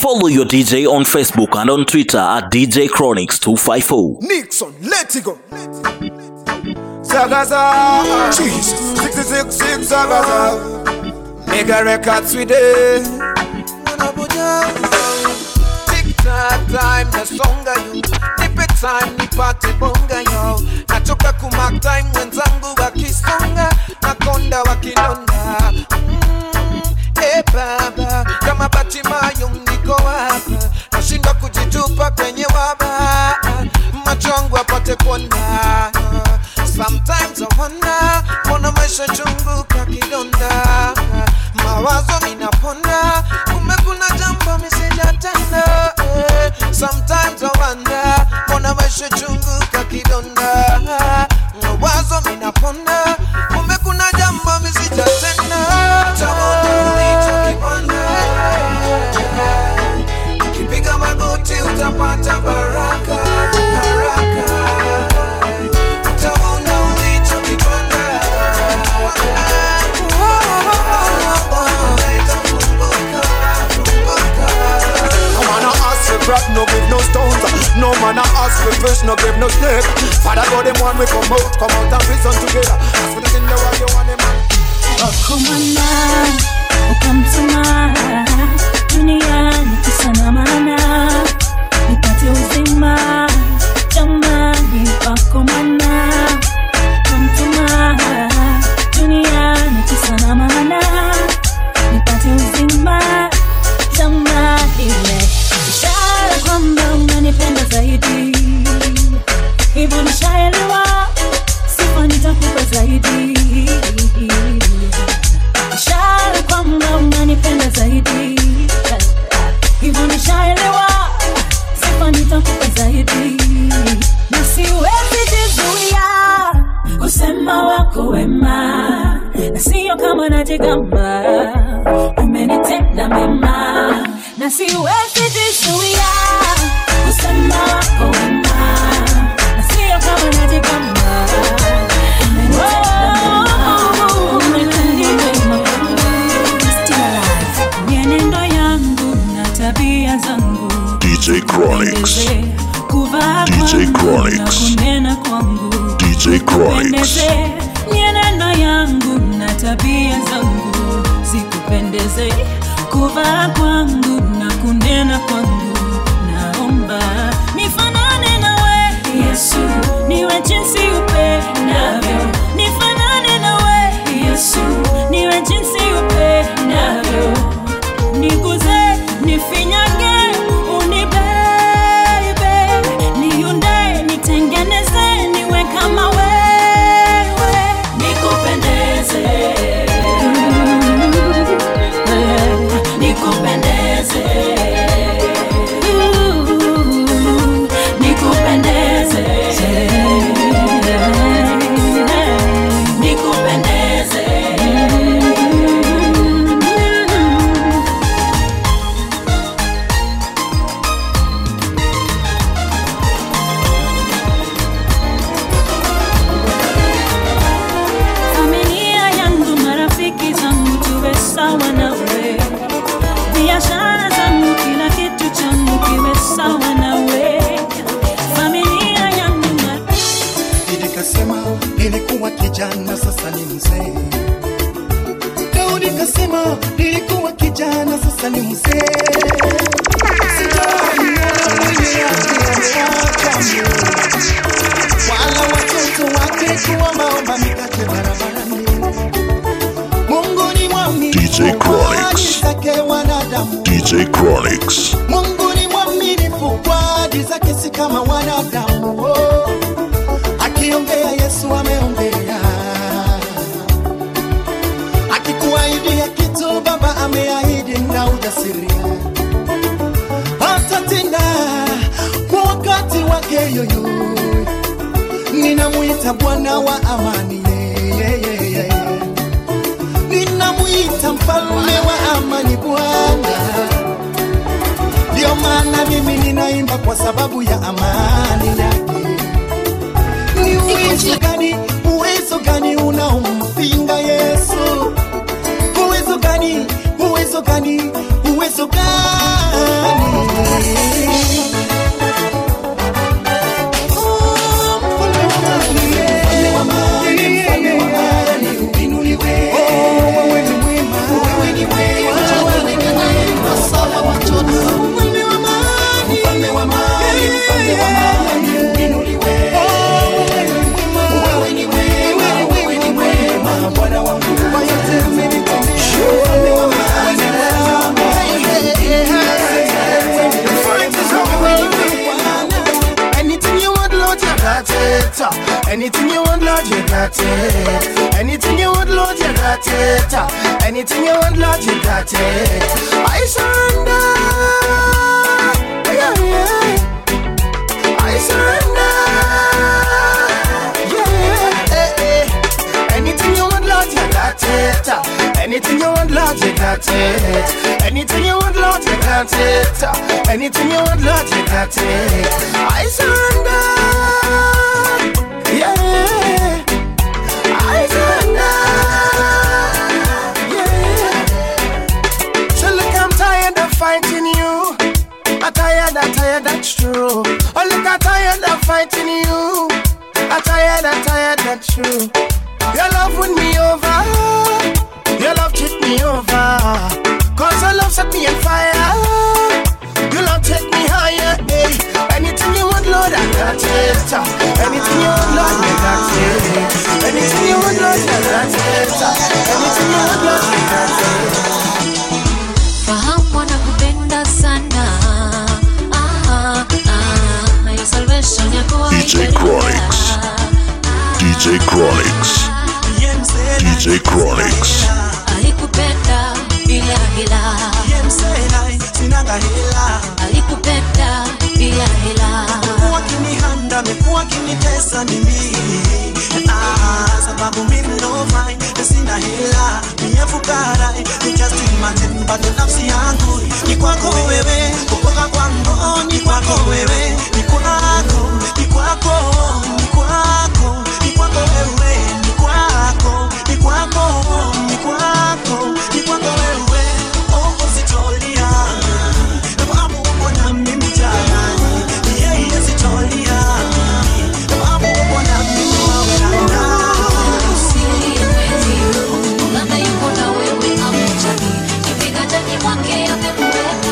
Follow your DJ on Facebook and on Twitter at DJ Chronix254. Nixon, let it go. Zagaza, Jesus, 666 Zagaza. Mega records with it. Tick-tock time, the song you. Nipe time, ni party bonga yo. Nachoka kumak time, wenzangu wakisonga. Nakonda wakilonda. Baba, kama Batimayo niko hapa. Nashinda kujitupa kwenye waba. Machongu apate kuona. Sometimes I wonder, mbona maisha chungu kakidonda. Mawazo minaponda, kumbe kuna jambo misijatenda. Sometimes I wonder, mbona maisha chungu kakidonda. Mawazo minaponda, kumbe kuna jambo misijatenda. Kipiga magoti utapata baraka, baraka. Utaona ulichokipanda. No man ask for bread, no give no stones. No man ask for fish, no give no snake. Father God, them one we come out and prison together. Ask for the thing that you want them. Oh, come on now, come to my duniani kisana mana nipate uzima jamani wako mana come to my duniani kisana mana nipate uzima jamani ishara kwamba unanipenda zaidi hivyo nishaelewa sifa nitakupa zaidi ishara kwamba unanipenda zaidi hivyo nishaelewa sifa nitakupa zaidi na siwezi jizuia kusema wako wema na sio kama najigamba umenitenda mema na siwezi jizuia kusema wako wema na sio kama najigamba DJ Chronix, DJ Chronix, DJ Chronix. Mienendo yangu na tabia zangu zikupendeze, kuvaa kwangu na kunena kwangu, naomba nifanane nawe Yesu, niwe jinsi upendavyo. Nifanane nawe Yesu, niwe jinsi upendavyo. Niguze, nifinyage, unibebe, niunde, nitengeneze, niwe kama wewe, nikupendeze, nikupendeze, nikupendeze, nikupendeze. Familia yangu, marafiki zangu, tuwe sawa nawe. Biashara zangu, kila kitu changu kiwe sawa nawe. Familia yangu Nikasema nilikuwa kijana sasa ni mzee. Daudi kasema nilikuwa kijana sasa ni mzee. Wala watoto wake kuomba mikate barabarani. Mungu ni mwaminifu, DJ Chronix, DJ Chronix. Mungu ni mwaminifu kwa ahadi zake si kama wanadamu. Oh, akiongea Yesu ameongea. Akikuahidi kitu Baba ameahidi na ujasiri. Atatenda kwa wakati wake yoyo. Ninamuita Bwana wa amani. Ninamuita mfalme wa amani Bwana. Ndio maana mimi ninaimba kwa sababu ya amani yake. Ni uwezo gani unaompinga Yesu? Uwezo gani? Uwezo gani? it. Anything you want, Lord, you got it. Anything you want, Lord, you got it. Anything you want, Lord, you got it. I surrender. Yeah, yeah. I surrender. Yeah. Anything you want, Lord, you got it. Anything you want, Lord, you got it. Anything you want, Lord, you got it. Anything you want, Lord, you got it. I surrender. Yeah, I surrender. Yeah. So look, I'm tired of fighting you. I'm tired, that's true. Oh look, I'm tired of fighting you. I'm tired, that's true. Your love win me over. Your love took me over. Cause your love set me on fire. Your love take me higher, hey. Anything you want, Lord, I got it. Anything you want, Lord, I got it. Anything you want, Lord, I got it. Anything you want, Lord, I got it. Fahamu nakupenda sana. My salvation yako DJ Chronix. DJ Chronix. DJ Chronix. Alikupenda bila hila. Alikupenda bila hila. Mekuwa kinihanda, mekuwa kinitesa mimi. Sababu mimi no mind, sina hila. Mwenye fukara, ni just imagine. Bado nafsi yangu ni kwako wewe. Kutoka kwangu ni kwako wewe. Ni kwako, ni kwako, ni kwako, ni kwako wewe. Ni kwako, ni kwako, ni kwako, ni kwako wewe. Oh, usitolia. Nafahamu mbona mimi jana. Yeah, usitolia. Nafahamu mbona mimi wawelana. Usilie mwenzio, Uganda yuko na wewe amujani. Kiviganjani mwake amekuweka.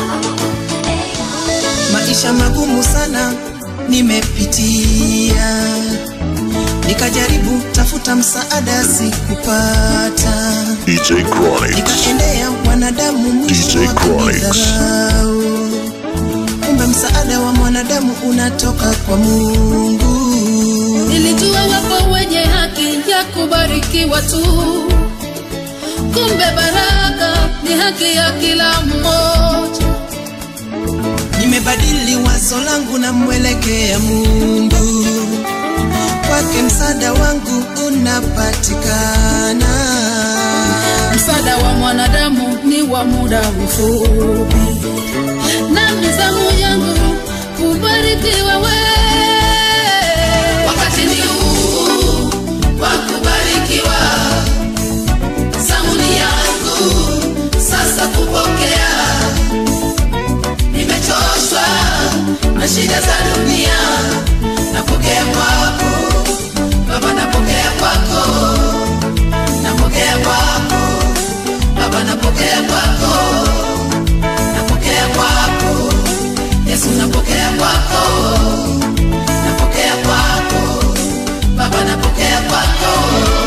Maisha magumu sana nimepitia, nikajaribu tafuta msaada sikupata. DJ Chronix. Nikaendea wanadamu mwisho wakanidharau. Kumbe msaada wa mwanadamu unatoka kwa Mungu. Nilijua wapo wenye haki ya kubarikiwa tu. Kumbe baraka ni haki ya kila mmoja. Nimebadili wazo langu na mwelekea Mungu. Kwake msaada wangu unapatikana. Msaada wa mwanadamu ni wa muda mfupi. Na mizamu yangu kubarikiwa wewe. Wakati ni huu wa kubarikiwa. Zamuni yangu sasa kupokea. Nimechoshwa na shida za dunia. Napokea kwako Baba, napokea kwako. Napokea kwako Baba, napokea kwako. Napokea kwako Yesu, napokea kwako. Napokea kwako Baba, napokea kwako.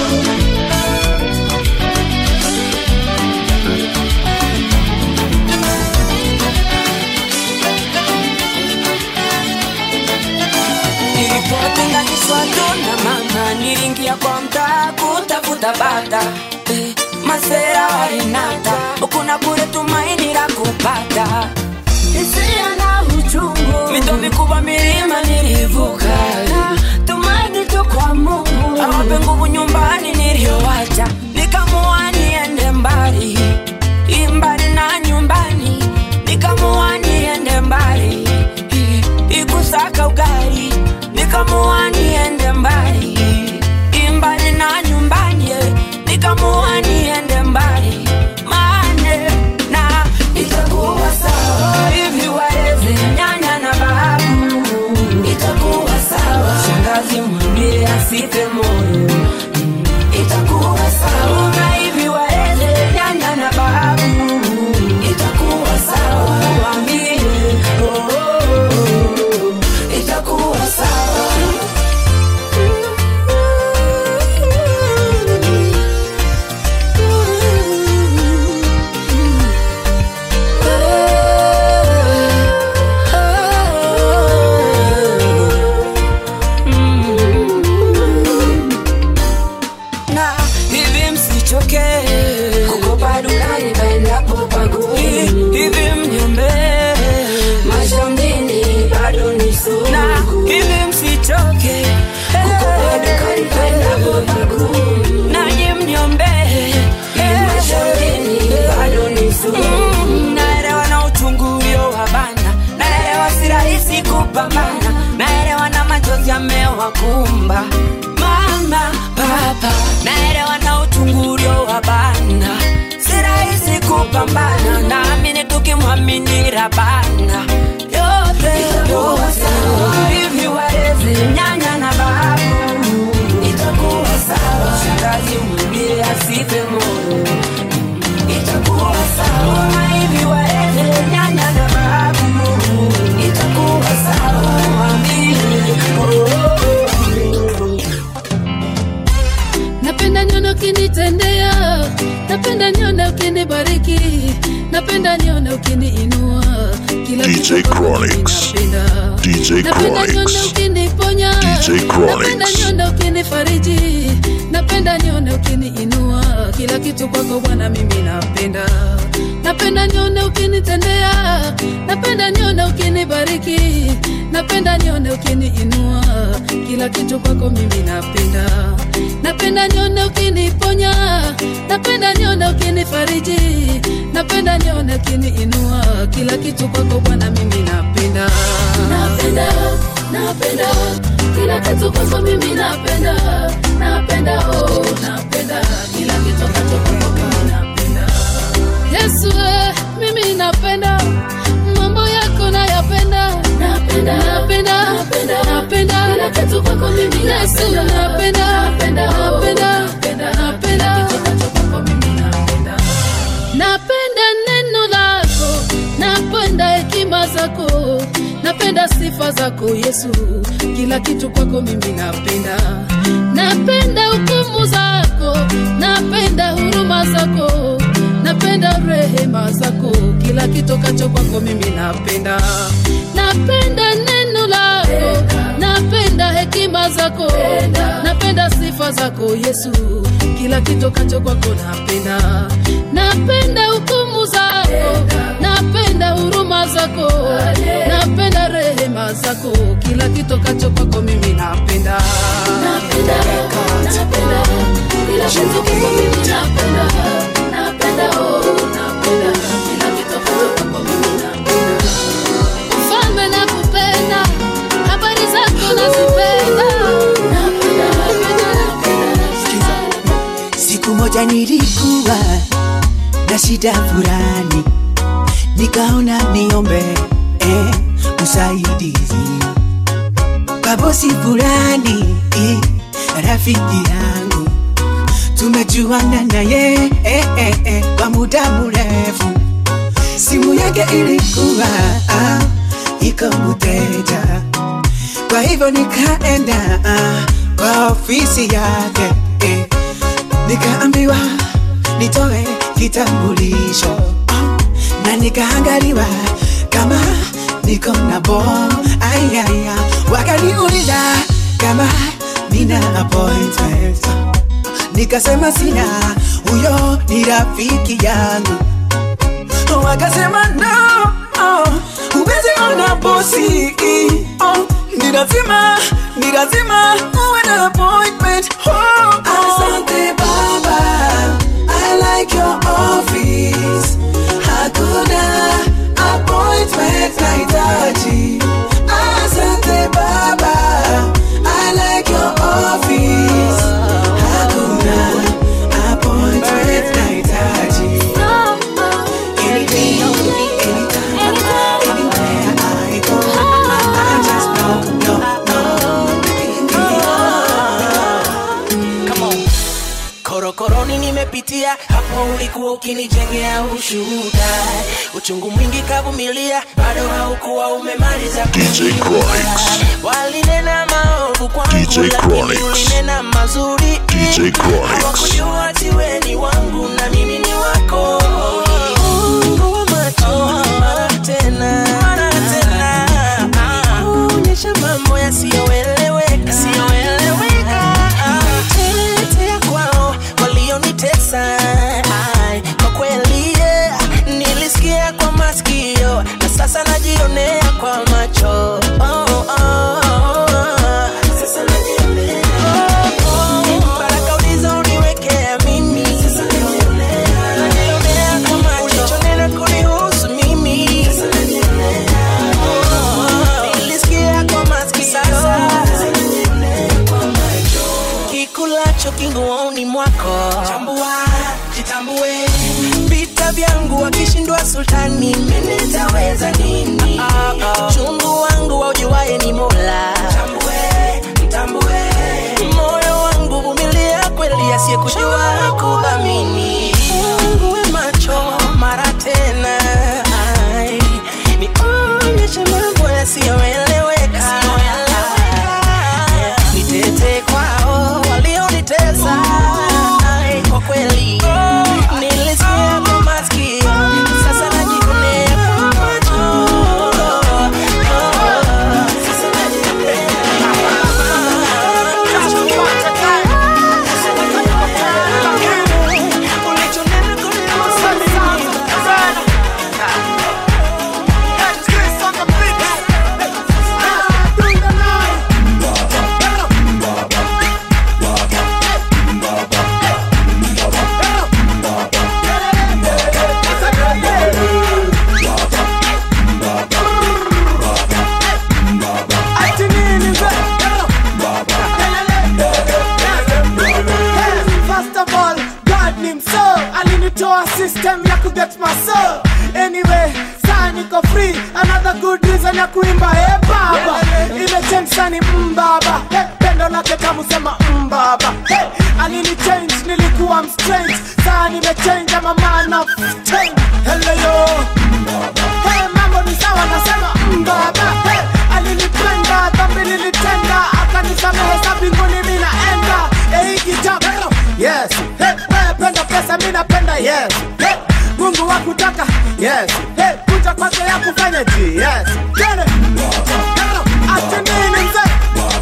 Nilipotenganishwa na mama, nilingia kwa mtaa kutafuta bata. Masera walinata, huku na kule tumaini la kupata. Hisia na uchungu, mito mikubwa milima nilivuka. Tumaini tu kwa Mungu, awape nguvu nyumbani niliowacha. Nikamua niende mbali, mbali na nyumbani. Nikamua niende mbali, ikusaka ugali. Nikamua niende mbali, mbali na nyumbani. Nikamua niende mbali, maana na itakuwa sawa. Hivi waeleze nyanya na babu, itakuwa sawa. Shangazi mwambie asife moyo, itakuwa sawa. rahisi kupambana, naelewa na machozi yamewakumba mama papa, naelewa na uchungu uliowabana, si rahisi kupambana, naamini tukimwamini Rabana yote itakuwa sawa. Hivi walezi nyanya na babu, itakuwa sawa. Shangazi mwambie asife moyo, itakuwa sawa. Hivi walezi nyanya na babu, itakuwa sawa. Mwambie napenda nione ukinitendea, napenda nione ukinibariki, napenda nione ukiniinua, kila DJ Chronix, DJ napenda nione Chronix, ukiniponya, DJ Chronix, napenda nione ukinifariji, napenda nione ukiniinua, kila kitu kwako Bwana mimi napenda. Napenda nione ukinitendea, napenda nione ukinibariki, napenda nione ukiniinua, kila kitu kwako mimi napenda. Napenda nione ukiniponya, napenda nione ukinifariji, napenda nione ukiniinua, kila kitu kwako Bwana mimi napenda. Napenda, napenda, kila kitu kwako mimi napenda. Napenda, oh, napenda, kila kitu kwako mimi napenda. Yesu, mimi napenda, mambo yako nayapenda. Napenda, napenda, napenda, napenda, kila kitu kwako mimi Yesu napenda, napenda, napenda, napenda, kila kitu kwako mimi napenda. Napenda neno lako, napenda hekima zako, napenda sifa zako Yesu, kila kitu kwako mimi napenda. Napenda hukumu zako, napenda huruma zako, napenda rehema zako, kila kitu kacho kwako mimi napenda. Napenda neno lako, napenda hekima zako, napenda sifa zako Yesu, kila kitu kacho kwako napenda. Napenda hukumu zako, napenda huruma zako, napenda rehema zako, kila kitu kacho kwako mimi napenda. Napenda, napenda, kila kitu kwako mimi napenda. Napenda, oh, napenda, kila kitu kacho kwako mimi napenda. Mfalme nakupenda, habari zako nazipenda. Napenda, napenda. Siku moja nilikuwa na shida fulani, nikaona niombe usaidizi kwa bosi fulani, rafiki yangu, tumejuana naye kwa muda mrefu. Simu yake ilikuwa iko mteja, kwa hivyo nikaenda kwa ofisi yake, nikaambiwa nitoe kitambulisho, na nikaangaliwa kama niko na bomu. Ayaya, wakaniuliza kama nina appointment, nikasema sina, huyo ni rafiki yangu. Wakasema no, huwezi ona bosi, ni lazima uwe na appointment. Asante baba, I like your office, hakuna appointment nahitaji. Asante baba, I like your office, hakuna appointment nahitaji. Anything, anytime, anywhere I go, I just know. Come on. Korokoroni nimepitia, hapo ulikuwa ukinijengea ushuhuda. Uchungu mwingi kavumilia, bado haukuwa umemaliza DJ Chronix, walinena maovu kwangu, lakini ulinena mazuri. DJ Chronix, hawakujua ati wewe ni wangu na mimi ni wako. Fungua macho mara tena, onyesha mambo yasiyoeleweka, tetea kwao walionitesa. Kwa kweli nilisikia kwa masikio, na sasa najionea kwa macho. Sasa najionea baraka ulizoniwekea mimi, sasa najionea kwa macho. Ulichonena kunihusu mimi, sasa najionea. nguoni mwako. Chambua, jitambue. Vita vyangu wakishindwa sultani, mimi nitaweza nini? Chungu wangu waujuaye ni Mola. Tambue, jitambue. Moyo wangu vumilia kweli asiyekujua kuamini. Fungue macho mara tena. Nionyeshe mambo yasiyoeleweka. Nitete kwao walionitesa. Kwa kweli nilisikia kwa masikio, sasa najivunia kwa macho. Sasa najivunia system ya kuget my soul. Anyway, saa niko free. Another good reason ya kuimba hey baba. Imechange sani mbaba. Hey, pendo lake tamu sema mbaba. Hey, alini change nilikuwa strange. Saa nimechange I'm a man of change. Hello yo. Hey, mambo ni sawa nasema mbaba. Hey, alinipenda dhambi nilitenda. Akanisamehe sa mbinguni mimi naenda. Hey, kijab. Yes. Hey, penda pesa mimi napenda yes. Hey, Mungu wakutaka yes. Hey, kuja kwake ya kufanya ji yes. Get it. Ati nini mzee?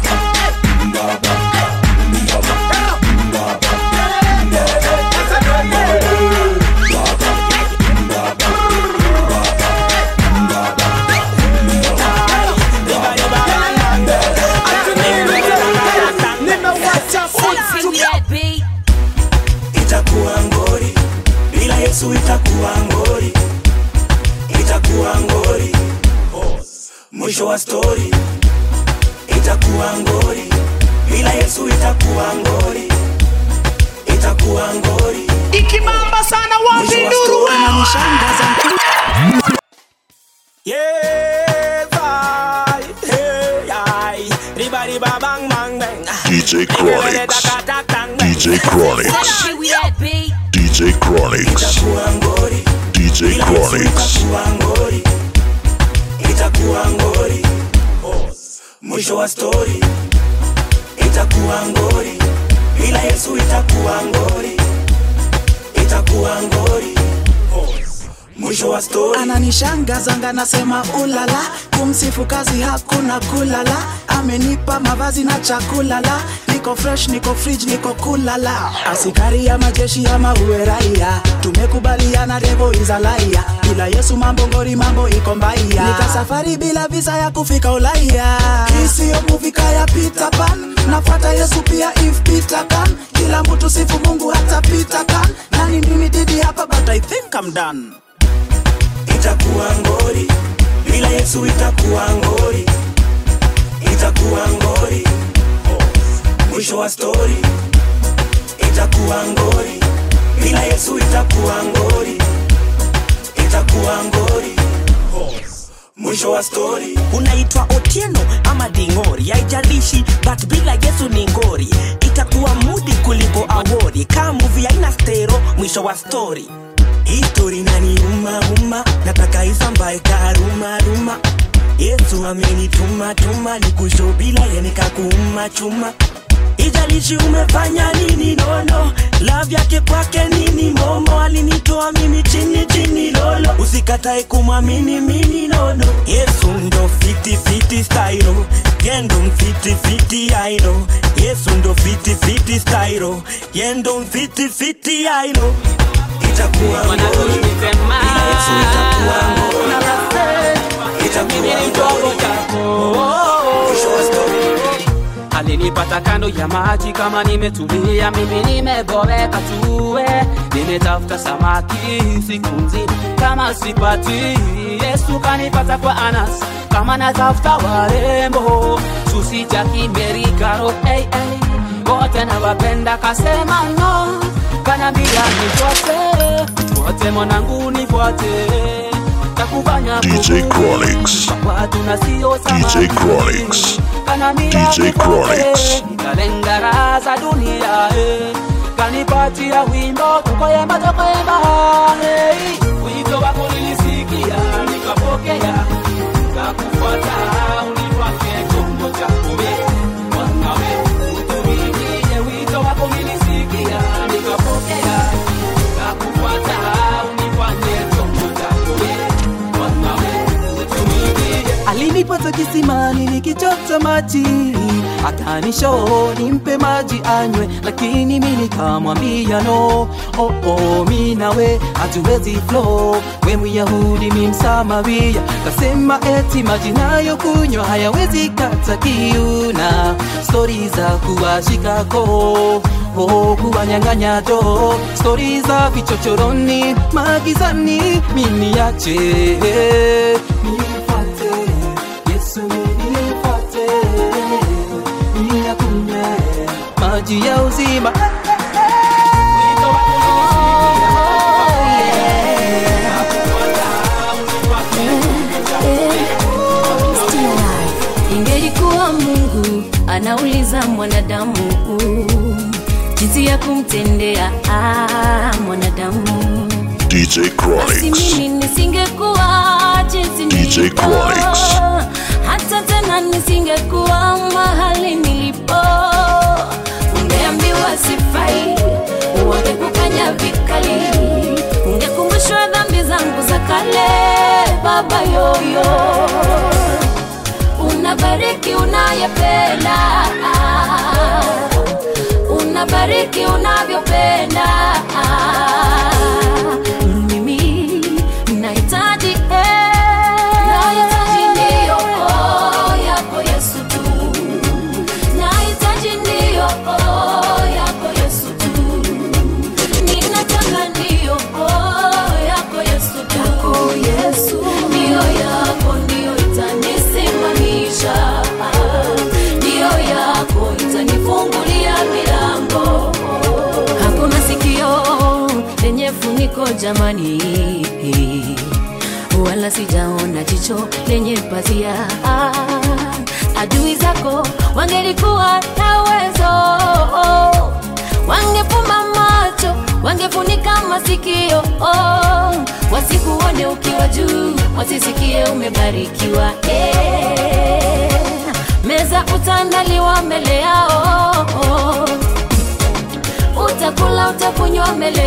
Itakuwa ngori, bila Yesu itakuwa ngori. Itakuwa ngori, mwisho wa story. Itakuwa ngori, bila Yesu itakuwa ngori. Itakuwa ngori, ikibamba sana wapi nuru ananishangaza. DJ Chronix. DJ Chronix. DJ Chronix. DJ Chronix. Itakuwa ngori, mwisho wa story. Itakuwa ngori, bila Yesu itakuwa ngori. Itakuwa ngori, mwisho wa story. Ananishangaza nasema ulala, kumsifu kazi hakuna kulala. Amenipa mavazi na chakula la, niko fresh, niko fridge, niko kulala. Asikari ya majeshi ama uwe raia, tumekubaliana devil is a liar. Bila Yesu mambo ngori, mambo iko mbaya. Nika safari bila visa ya kufika Ulaya. Isiyo movie kaya Peter Pan, nafuata Yesu pia if Peter Pan. Kila mtu sifu Mungu hata Peter Pan. Nani mimi didi hapa but I think I'm done. Itakuwa ngori, bila Yesu itakuwa ngori. Itakuwa ngori, mwisho wa story. Itakuwa ngori, bila Yesu itakuwa ngori. Itakuwa ngori, mwisho wa story. Unaitwa Otieno ama Dingori, haijalishi but bila Yesu ni ngori. Itakuwa mudi kuliko awori, kama movie haina stereo, mwisho wa story. History nani uma, nataka isambae karuma. Yesu amenituma nikusho bila yeye nikakuuma chuma. Ijalishi umefanya nini nono, love yake kwake nini momo. Alinitoa mimi chini lolo, usikatae kumwamini mimi nono. Yesu ndo fiti style, yendo fiti I know. Yesu ndo fiti style, yendo fiti I know. Itakuwa ngori, bila Yesu itakuwa ngori. Itakuwa ngori, alinipata kando ya maji kama nimetulia, mimi nimeboeka tuwe. Nimetafuta samaki siku nzima kama sipati. Yesu kanipata kwa Anas kama natafuta warembo. Susi Jackie Mary Caro, hey. wote nawapenda, kasema no, kanambia nifuate, wote mwanangu nifuate, takufanya DJ Chronix, watu na sio sama, DJ Chronix, DJ Chronix, nikalenga raha za dunia, kanipatia wimbo kukoyemba tokoyemba, wito wako nilisikia, nikapokea, nikakufuata, unifuate chombo chako mwanawe, utumikie wito wako nilisikia, nikapokea, nikakufuata, unifuate chombo chako mwanawe, utumikie. Alinipata kisimani nikichota maji, akanisho nimpe maji anywe, lakini mimi nikamwambia no, mimi nawe hatuwezi flow, we Myahudi mimi Msamaria, kasema eti maji nayo kunywa hayawezi kata kiu, na stories za kuwashika ko kuwanyang'anya jo, stories za vichochoroni magizani, mimi niache nifuate Yesu, nifuate niyakunywe maji ya uzima. Ingelikuwa Mungu anauliza mwanadamu jinsi ya kumtendea mwanadamu, DJ Chronix, mimi nisingekuwa jinsi DJ Chronix, hata tena nisingekuwa mahali nilipo. Ungeambiwa sifai, ungekukanya vikali, ungekumbushwa dhambi zangu za kale. Baba yoyo, unabariki unayependa, unabariki unavyopenda. Mimi nahitaji ndio yako Yesu tu, nahitaji ndio yako Yesu tu, ninataka ndio yako Yesu tu, Yesu ndio yako, ndio itanisimamisha, ndio yako itanifungulia milango. Hakuna sikio lenye funiko jamani, wala sijaona jicho lenye pazia. Adui zako wangelikuwa na uwezo, wangefumba macho, wangefunika masikio, wasikuone ukiwa juu, wasisikie umebarikiwa. Meza utaandaliwa mbele yao, utakula utakunywa mbele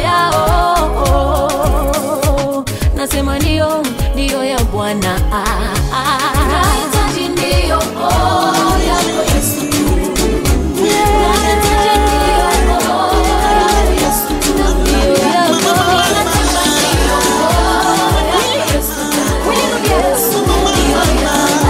yao. Nasema ndio ya Bwana, nahitaji ndio yako Yesu tu, nahitaji ndio yako Yesu tu, ndio yako, nataka ndio Yesu tu, Yesu ndio yako.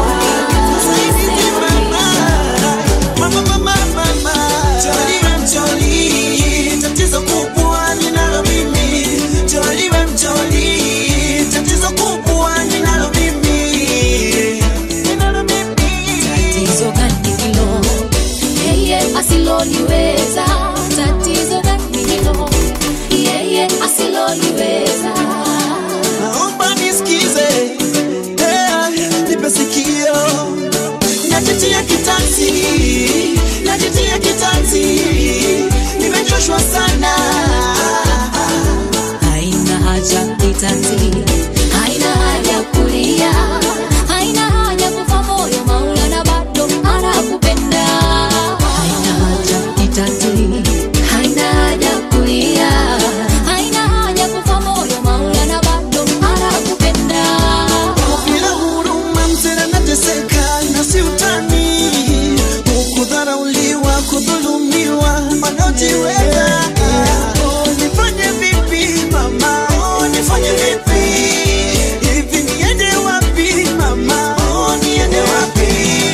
Tatizo kubwa ninalo mimi, Joliwe mjoli, tatizo kubwa ninalo mimi, tatizo gani hilo yeye asiloliweza, tatizo gani hilo yeye asiloliweza. Naomba nisikize, nipe sikio, najitia kitanzi, nimechoshwa sana. Haina haja kitanzi, haina haja kulia, haina haja kufa moyo, Maulana bado anakupenda. Haina haja kitanzi, haina haja kulia, haina haja kufa moyo, Maulana bado anakupenda. Bila huruma mzee anateseka na si utani, kudharauliwa, kudhulumiwa, wanaojiweza. Nifanye vipi mama, nifanye vipi, hivi niende wapi mama, niende wapi?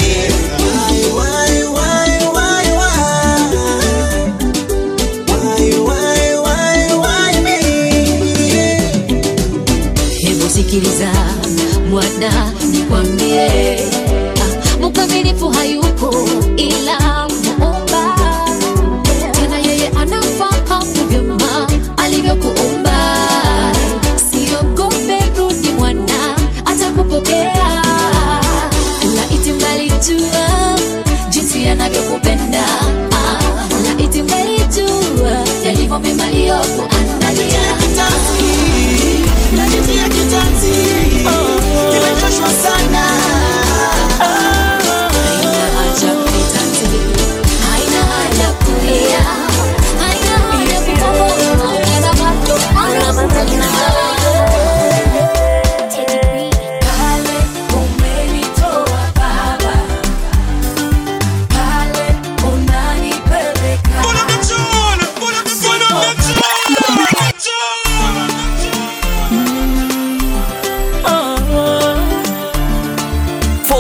Why me? Hebu sikiliza Bwana nikwambie, mkamilifu hayupo ila Muumba.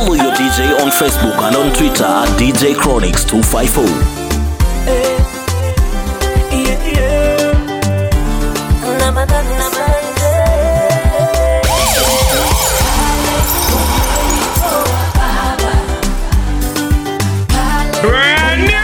Follow your DJ on Facebook and on Twitter at DJ Chronics 254. Brand new!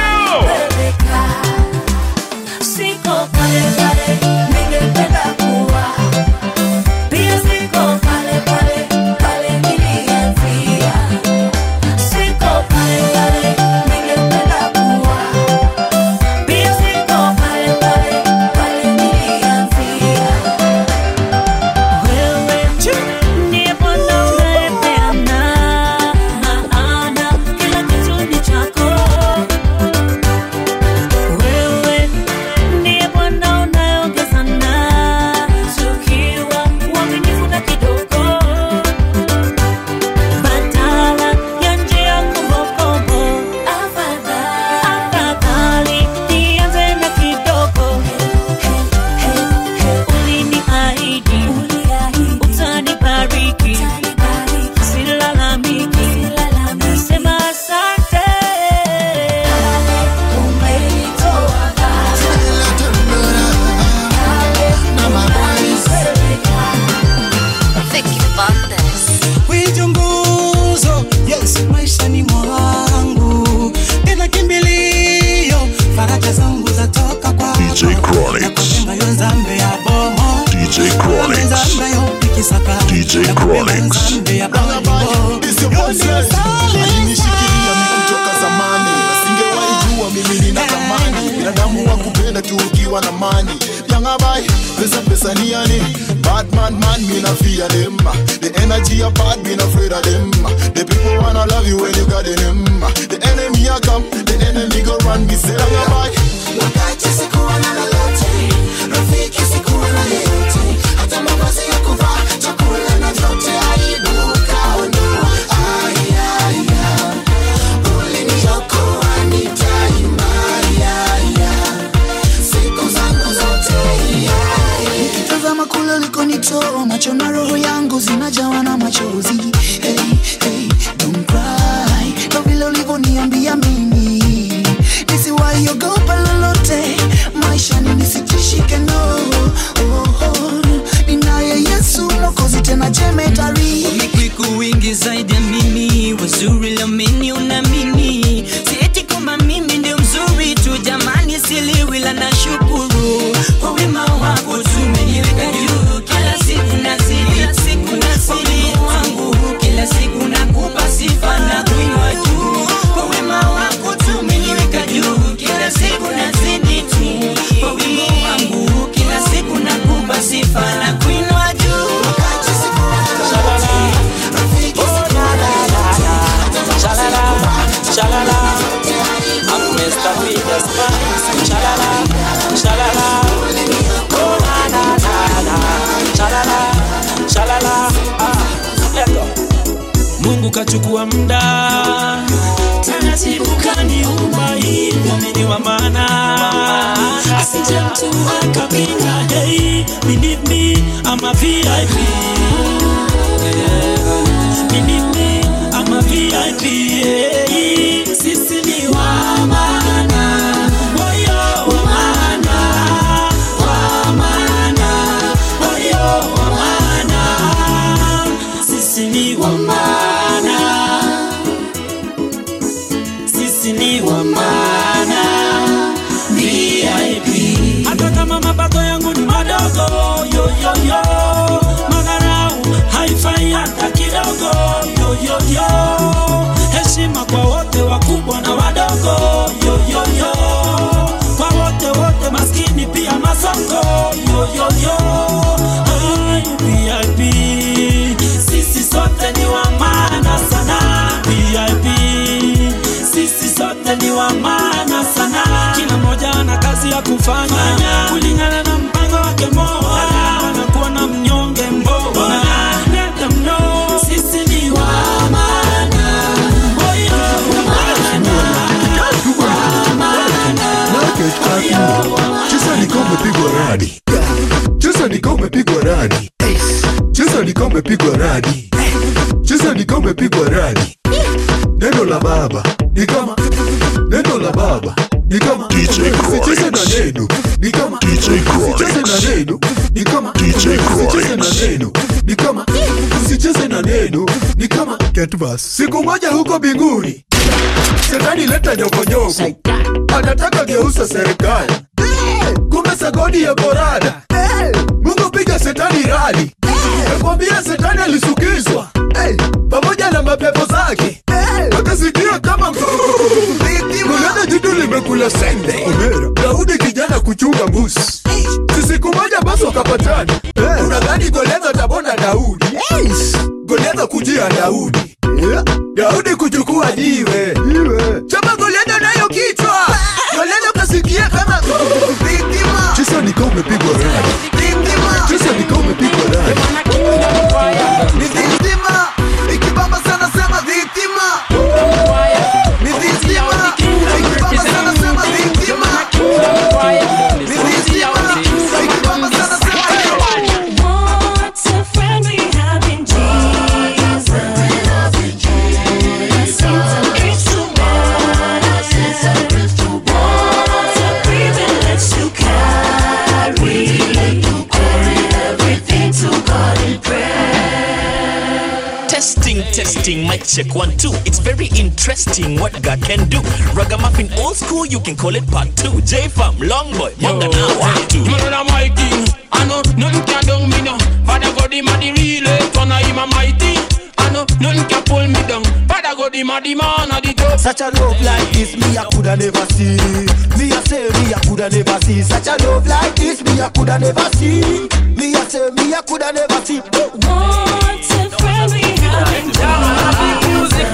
DJ Chronics. Alinishikilia mimi kutoka zamani, nasingewahi jua mimi nina thamani. Binadamu wa kupenda tu ukiwa na mani. Young boy, pesa ni yani. Bad man, me not fear them. The energy of bad, me not afraid of them. The people wanna love you when you got them. The enemy a come, the enemy go run. Me say, young boy, wakati sikuwa na lolote, rafiki sikuwa na yeyote, hata mavazi ya kuvaa, chakula na vyote aibuka ondoa. Uliniokoa nitaimba, siku zangu zote. Nikitazama kule ulikonitoa, macho na roho yangu zinajawa na machozi. Hey, hey, don't cry, kwa vile ulivyoniambia mimi nisiwahi ogopa lolote maishani, nisitishike no. Ninaye Yesu Mwokozi tena jemedari. Umekuwa wingi zaidi ya mimi, wazuri la mimi unamini. Sieti kama mimi ndio mzuri tu jamani, siliwi la nashukuru kwa wema wako tumeniweka juu. Kila siku nazidi, kwa wema wangu kila siku nakupa sifa na kuinua juu. Kwa wema wako tumeniweka juu, kila siku nazidi tu. Kwa wema wangu kila siku nakupa sifa na kuinua juu. Shalala, I'm Mr. Peter Spice. Shalala, oh shalala, let's go. Mungu kachukua muda, taratibu kaniumba hivi, mimi wa maana, asije mtu akapinga. Hey, believe me, I'm a VIP. Believe me, I'm a VIP. Hey, sisi ni wa maana, oyo wa maana, oyo wa maana, sisi ni wa maana, sisi ni wa maana, VIP. Hata kama mapato yangu ni madogo, yo magarau haifai hata kidogo, yo heshima kwa wote wakubwa na wadogo, yo kwa wote maskini pia masongo, yo VIP. Sisi sote ni wa maana sana, VIP. Sisi sote ni wa maana sana, kila mmoja ana kazi ya kufanya kulingana na mpango wake Mola, anakuwa na mnyonge mboga. Let them know sisi ni wa maana, Cheza ni kama umepigwa radi, cheza ni kama umepigwa radi, cheza ni kama umepigwa radi, cheza ni kama umepigwa radi. baba ni kama neno la baba ni kama DJ Chronix na neno ni kama DJ Chronix na neno ni kama DJ Chronix na neno ni kama usicheze na neno ni kama Ketbas. Siku moja huko mbinguni Shetani leta nyokonyoko anataka geuza serikali. Kumbe sagodi ya borada. Mungu piga Shetani radi. Nakwambia Shetani alisukizwa pamoja na mapepo zake. Wakasikia kama Goliath jitu limekula sende. Daudi kijana kuchunga mbuzi. Siku moja basi wakapatana. Unadhani Goliath atabona Daudi? Goliath kujia Daudi. Daudi kuchukua jiwe. Chapa Goliath nayo kichwa. Goliath kasikia kama Chisa nikao umepigwa radi. Chisa nikao umepigwa radi. Ni victima. Ikibamba sana sema victima. Ni victima. Ikibamba sana sema victima. Ni victima. Ikibamba sana sema What's a friend we have in Jesus? It's to What's a privilege to carry everything to God in prayer. Testing, mic check 1 2. It's very interesting what God can do. Ragamuffin old school, you can call it part 2. J-Fam, long boy, Monga now 1 2. Man a mighty, I know nothing can do me now. Father God him a the real son of him a mighty. I know nothing can pull me down. Father God him a the man of the top. Such a love like this me I coulda never see. Me I say me I coulda never see. Such a love like this me I coulda never see. Me I say me I coulda never see. What's a friend we have in Jesus?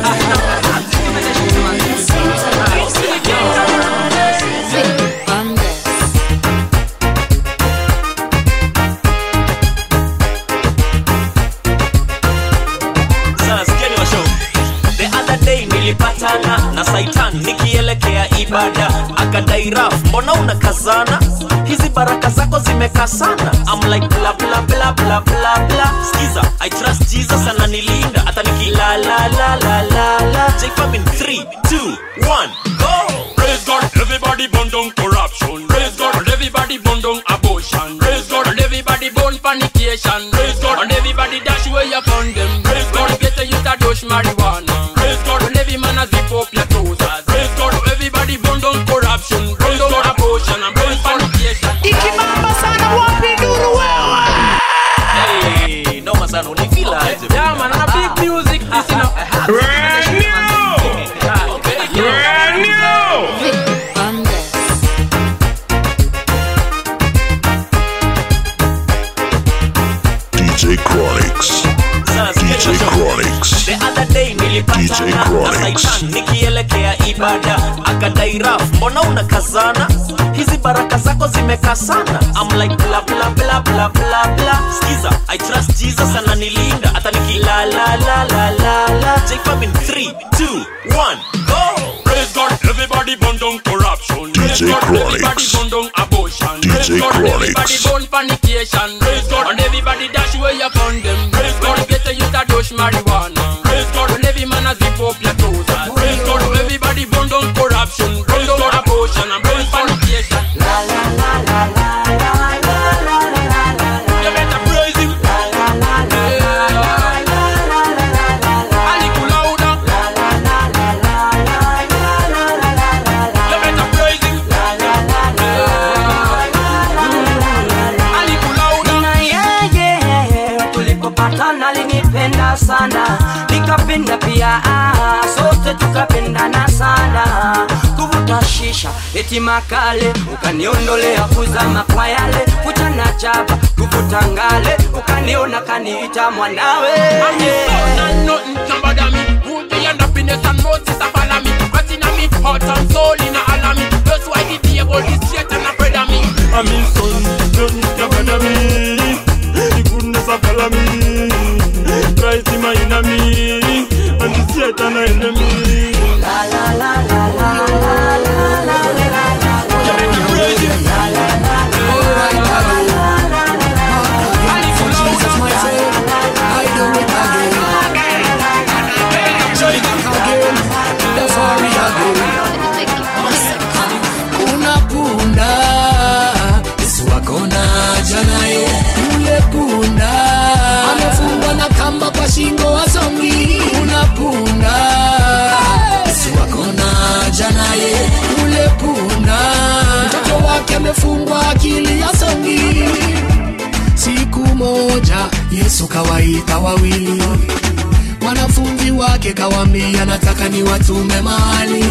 Nilipatana na Satan nikielekea ibada, akadai raf, mbona unakazana? Hizi baraka zako zimekasana. I'm like bla bla bla bla bla bla. Skiza, I trust Jesus ananilinda hata nikila la la la la la. J-Fam in 3 2 1 go. Praise God, everybody burn down corruption. Praise God, and everybody burn down abortion. Praise God, and everybody burn fornication. Praise God, and everybody dash away your condom. Praise God, get a youth a dose marijuana. Praise God, and every man a zip up your trousers. Praise God, everybody burn down corruption. Burn down abortion and burn fornication. Ikibamba sana wapi duru wewe. Hey, no masana unifila aje. Yeah man, and a big music this you know. Brand new. DJ Chronix. DJ Chronix. The other day nilipatana na Satan nikielekea ibada, akadai raf, mbona unakazana? Hizi baraka zako zimekasana. I'm like bla bla bla bla bla bla. Skiza, I trust Jesus ananilinda hata nikila la la la la la. J-Fam in 3 2 1 go. Praise God, everybody burn down corruption. DJ Praise God, Chronix. everybody burn down abortion. DJ Praise God, Chronix. everybody burn fornication. Praise God, and everybody dash away your condom. Praise God, get a youth a dose marijuana. Praise God, and every man a zip up your trousers. Praise God, everybody burn down corruption. Burn down abortion and burn fornication. La la la la la la la la la la. You better praise him. La la la la la la la la la la. A little louder. La la la la la la la la la la. You better praise him. La la la la la la la la. A little louder. Na yeye tulipopatana alinipenda sana, nikapenda pia, sote tukapendana sana. Kuvuta shisha eti makale, ukaniondolea kuzama kwa yale, kuchana chapa kuvuta ngale, ukaniona kaniita mwanawe. I'm his son and nothing can bother me. Who they end up in the sun, Moses a follow me. What's in me, heart and soul in a all of me. That's why the devil is straight and afraid of me. I'm his son, nothing can bother me. The goodness of follow me. Christ in my enemy, and the Satan an enemy. La la la la la la la la la la. You better praise him. La la la la la la la la la. For Jesus my friend, I do it again. Again, that's kawaita wawili, wanafunzi wake kawambia nataka ni watume mahali.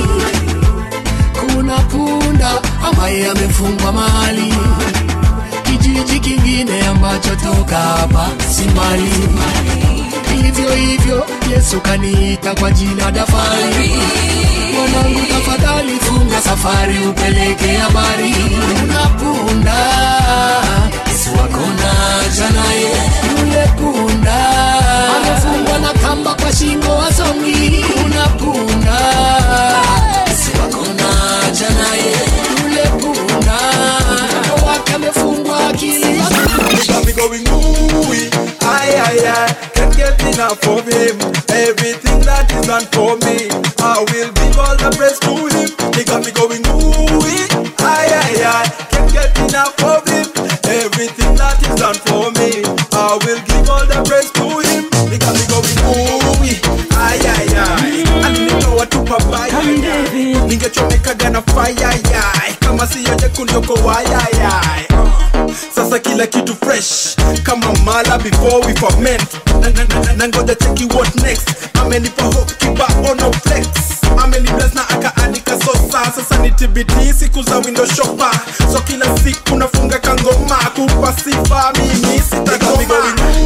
Kuna punda ambaye amefungwa mahali, kijiji kingine ambacho toka hapa si mbali. Hivyo hivyo Yesu kaniita kwa jina Dafari, mwanangu tafadhali funga safari upeleke habari. Kuna punda Yesu akona janaye, yule punda amefungwa na kamba kwa shingo asongi. Kuna punda Yesu akona janaye, yule punda wake amefungwa akili. Going ooey, ay ay ay, can't get enough of him. Everything that is done for me, I will give all the praise to him. He got me going ooey, ay ay ay, can't get enough of him. Everything that is done for me, I will give all the praise to him. He got me going ooey, ay ay ay, alinitoa tu pabaya, ningechomeka na fire ay, kama siyo jekundu kwa waya ay. Sasa kila kitu fresh kama mala before we ferment. Nangoja cheki what next. Amenipa hope kiba ono flex. Ameni bless na akaandika sosa. Sasa ni TBT siku za window shopper. So kila siku nafunga kangoma kupa sifa mimi sitakoma.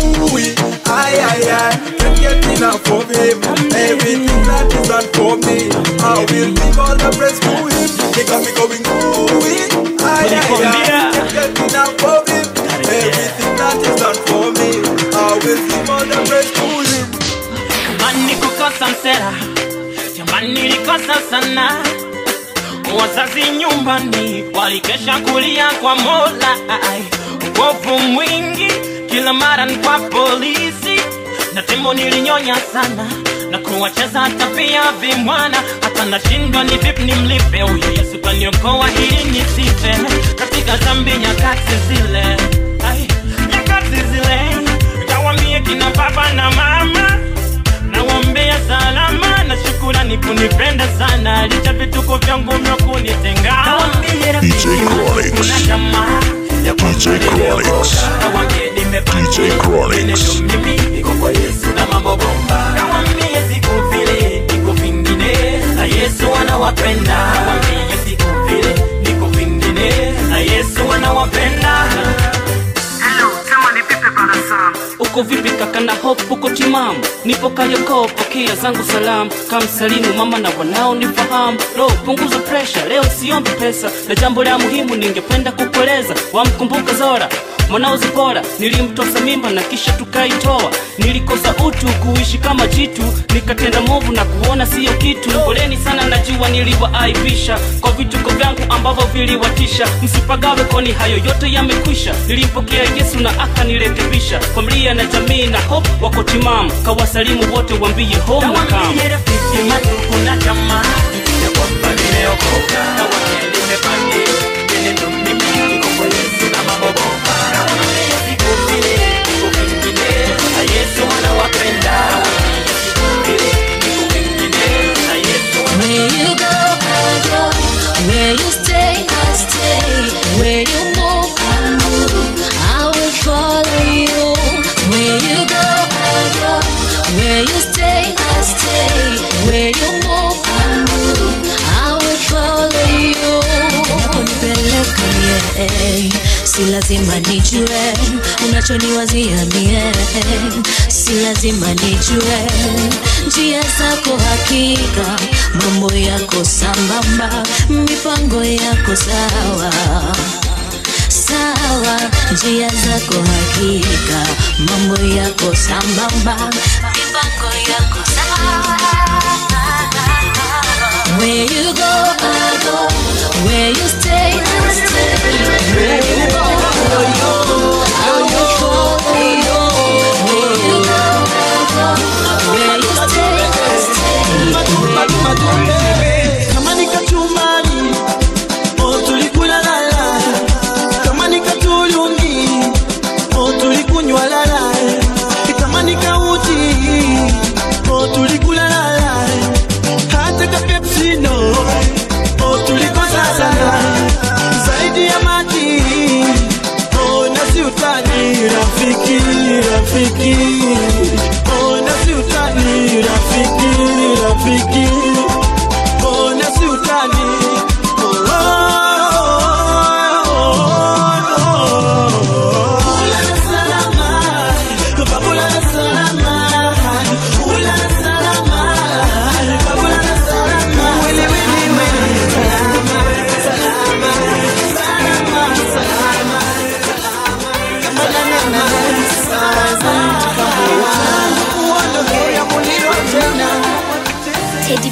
Ay ay ay, can't get enough of him. Everything that is done for me, I will give all the praise to him. He got me going ooey, ay ay ay, can't get enough of him. Everything that is done for me, I will give all the praise to him. Jamani kukosa msera, jamani nilikosa sana. Wazazi nyumbani walikesha kulia kwa Mola. Uovu mwingi kila mara ni kwa polisi, na tembo nilinyonya sana na kuwacheza hata pia vimwana. Hata nashindwa ni vipi nimlipe huyu Yesu kaniokoa ili nisife katika dhambi nyakati zile. Nyakati zile kawambie kina baba na mama, nawaambia salama na shukrani kunipenda sana licha vituko vyangu vya kunitenga. DJ Chronix, DJ Chronix, DJ Chronix. Niko kwa Yesu na mambo bomba. Kawambie siku vile niko vingine na Yesu anawapenda. Kawambie siku vile niko vingine na Yesu anawapenda. Hello, kama ni pipe bana Sam. Uko vipi kaka na hope uko timamu? Nipo Kariakoo pokea zangu salamu. Kamsalimu mama na wanao nifahamu. Lo punguza pressure, leo siombi pesa. Na jambo la muhimu ningependa kukueleza. Wamkumbuka Zora mwanao Zipora, nilimtosa mimba na kisha tukaitoa. Nilikosa utu kuishi kama jitu, nikatenda movu na kuona siyo kitu. Poleni sana najua niliwaaibisha kwa vituko vyangu ambavyo viliwatisha. Msipagawe kwani hayo yote yamekwisha. Nilimpokea Yesu na akanirekebisha. Familia na jamii na hope wako timamu. Kawasalimu wote waambie home na come. Kuna jamaa ya kwamba nimeokoka, na wakende nimepande neno mimi niko kwa Yesu na mambo bomba. Kawambie siku vile niko vingine na Yesu anawapenda. Kawambie siku vile niko vingine na Yesu anawapenda. Where you go, I go. Where you stay, I stay. Where you move, I move. I will follow you. Where you go, I go. Where you stay, I stay. Where you move, I move. I will follow you. Unipeleka mie, si lazima nijue unachoniwazia mie. Si lazima nijue njia zako, hakika mambo yako sambamba, mipango yako sawa sawa. Njia zako hakika mambo yako sambamba, mipango yako sawa. Where you go, I go. Where you stay, I stay. Where you go, I will follow you. Where you go, I go. Where you stay, I stay. Kama nikatumani, o tulikula lala. Kama nikatulungi, o tulikunywa lala. Kama nikauti, o tulikula lala.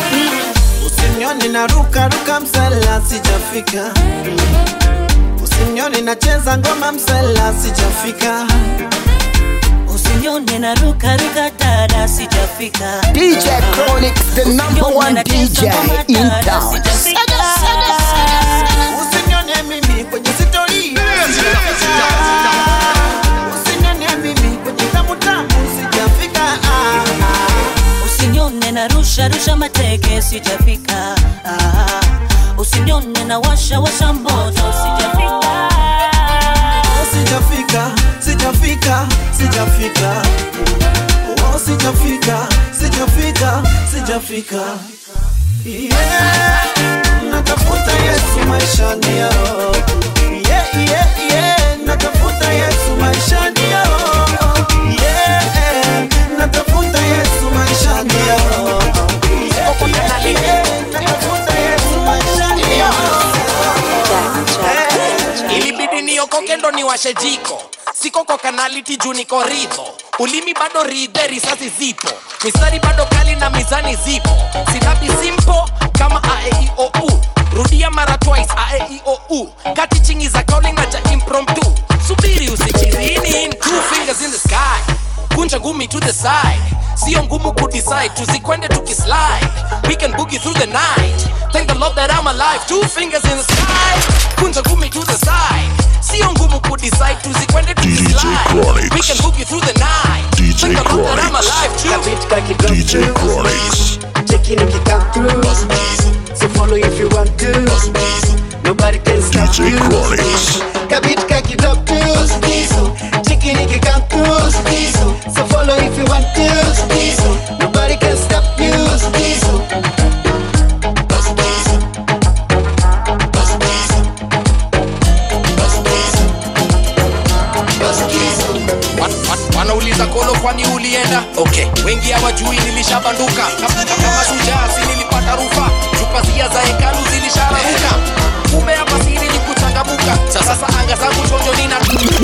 Usinione na ruka msela sijafika. Usinione nacheza ngoma msela sijafika. Usinione na ruka dada sijafika. DJ Chronix, the #1 DJ in town. Usinione mimi kwenye story. Usinione mimi kwenye tamu sijafika. Usinione na rusha mateke sijafika. Usinione na washa moto sijafika. Sijafika. Oh, sijafika. Yeah. Natafuta Yesu maishani yao. Yeah. Natafuta Yesu maishani yao. Yeah. Natafuta Yesu maishani yao. Yeah. Natafuta Yesu maishani yao. Ilibidi niokoke ndo niwashe jiko. Siko kwa kanaliti juu niko ridho. Ulimi bado ridhe, risasi zipo. Mistari bado kali na mizani zipo. Silabi simple kama A-E-I-O-U. Rudia mara twice A-E-I-O-U. Kati chingi za calling na ja impromptu. Subiri usichirini, 2 fingers in the sky. Kunja ngumi to the side. Sio ngumu kudecide, tuzikwende tukislide. We can boogie through the night. Thank the Lord that I'm alive, 2 fingers in the sky. Kunja ngumi to the side. Sio ngumu kudecide, tuzikwende tukislide. We can boogie through the night. Thank the Lord that I'm alive, DJ Chronix. Checking if you come through. So follow if you want to. Nobody can stop you. DJ Chronix. Kabit kaki drop to. Checking if you come through. So follow if you want to. Nobody can stop you. Wanauliza kolo kwani ulienda? Okay, wengi hawajui nilishabanduka. Kama shujaa si nilipata rufa. Chupazia za hekalu zilishararuka. Kumbe hapa siri ni kuchangamuka. Sasa anga zangu chonjo nina